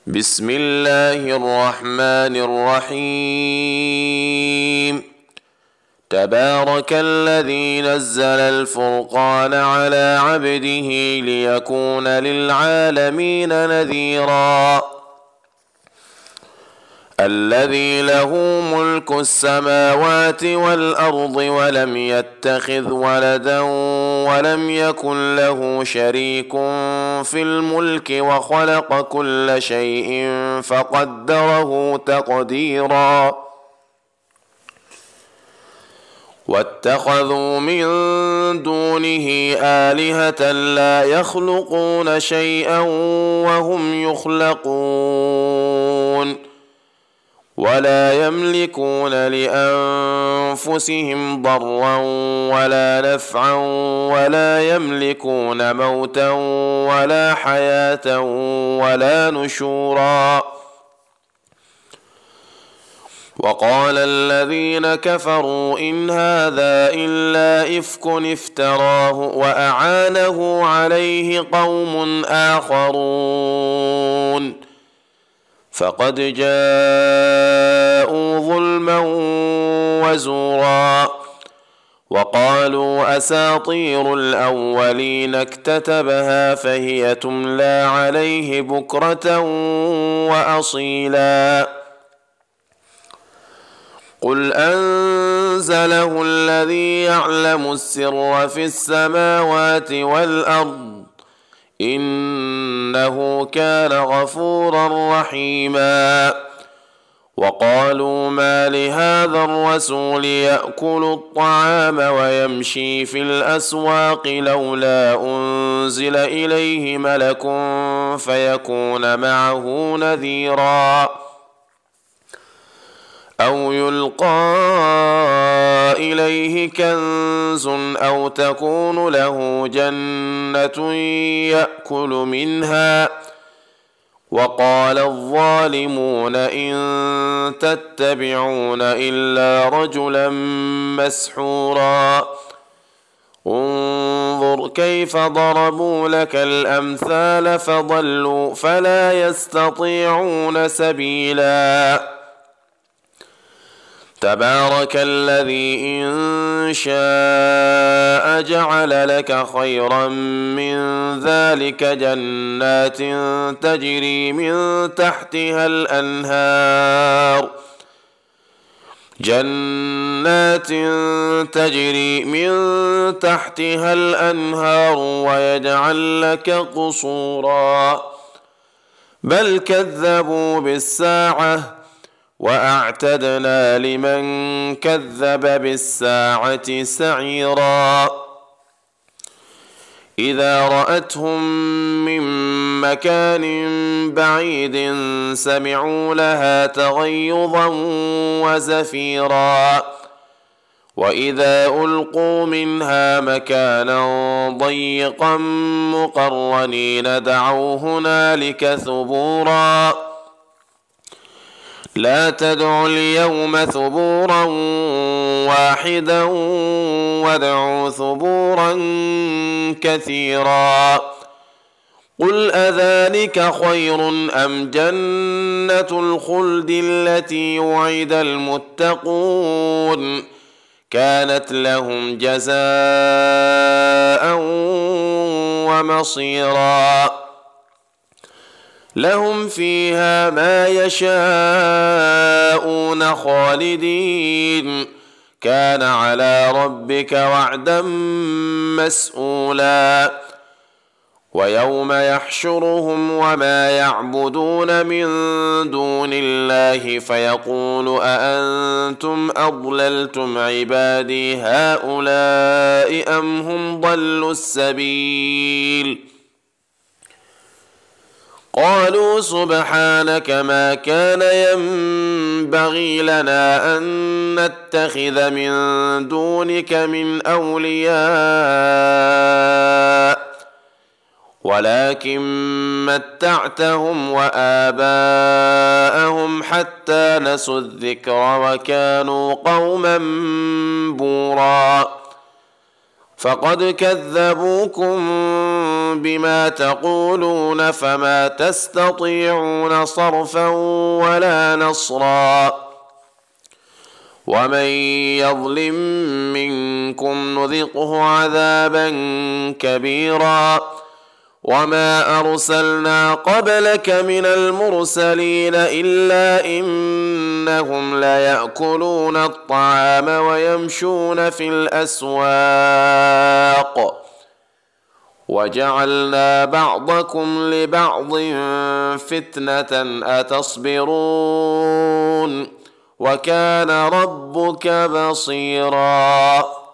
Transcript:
بسم الله الرحمن الرحيم. تبارك الذي نزل الفرقان على عبده ليكون للعالمين نذيرا. الذي له ملك السماوات والأرض ولم يتخذ ولدا ولم يكن له شريك في الملك وخلق كل شيء فقدره تقديرا. واتخذوا من دونه آلهة لا يخلقون شيئا وهم يخلقون ولا يملكون لأنفسهم ضرا ولا نفعا ولا يملكون موتا ولا حياة ولا نشورا. وقال الذين كفروا إن هذا إلا إفك افتراه وأعانه عليه قوم آخرون فقد جاءوا ظلما وزورا. وقالوا أساطير الأولين اكتتبها فهي تملى عليه بكرة وأصيلا. قل أنزله الذي يعلم السر في السماوات والأرض إنه كان غفورا رحيما. وقالوا ما لهذا الرسول يأكل الطعام ويمشي في الأسواق لولا أنزل إليه ملك فيكون معه نذيرا أو يلقى إليه كنز أو تكون له جنة يأكل منها. وقال الظالمون إن تتبعون إلا رجلا مسحورا. انظر كيف ضربوا لك الأمثال فضلوا فلا يستطيعون سبيلا. تبارك الذي إن شاء جعل لك خيرا من ذلك جنات تجري من تحتها الأنهار ويجعل لك قصورا بل كذبوا بالساعة وأعتدنا لمن كذب بالساعة سعيرا. إذا رأتهم من مكان بعيد سمعوا لها تغيظا وزفيرا وإذا ألقوا منها مكانا ضيقا مقرنين دعوا هنالك ثبورا. لا تدعوا اليوم ثبورا واحدا وادعوا ثبورا كثيرا. قل أذلك خير أم جنة الخلد التي وعد المتقون كانت لهم جزاء ومصيرا. لهم فيها ما يشاءون خالدين كان على ربك وعدا مسئولا. ويوم يحشرهم وما يعبدون من دون الله فيقول أأنتم أضللتم عبادي هؤلاء أم هم ضلوا السبيل قالوا سبحانك ما كان ينبغي لنا أن نتخذ من دونك من أولياء ولكن متعتهم وآباءهم حتى نسوا الذكر وكانوا قوما بورا. فقد كذبوكم بما تقولون فما تستطيعون صرفا ولا نصرا ومن يظلم منكم نذقه عذابا كبيرا وما أرسلنا قبلك من المرسلين إلا إنهم ليأكلون الطعام ويمشون في الأسواق وجعلنا بعضكم لبعض فتنة أتصبرون وكان ربك بصيرا.